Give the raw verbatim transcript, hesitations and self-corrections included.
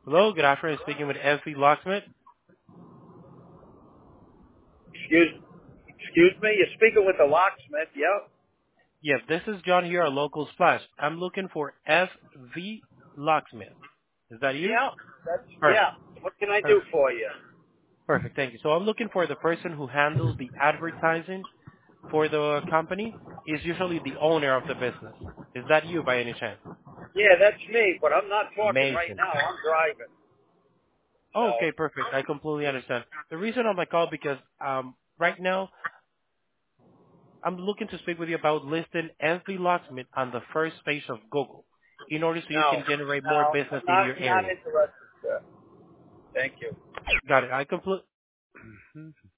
Hello, good afternoon. Speaking with F V Locksmith. Excuse, excuse me. You're speaking with the locksmith. Yep. Yes, this is John here at Local Splash. I'm looking for F V Locksmith. Is that you? Yeah. That's Perfect. yeah. What can I do Perfect. for you? Perfect. Thank you. So I'm looking for the person who handles the advertising for the company. Is usually the owner of the business. Is that you by any chance? Yeah, that's me. But I'm not talking right Amazing. now. I'm driving. Oh, So okay, perfect. I completely understand. The reason on my call because um, right now I'm looking to speak with you about listing F V Locksmith on the first page of Google in order so you no, can generate more no, business I'm in not your not area. interested, sir. Thank you. Got it. I complete.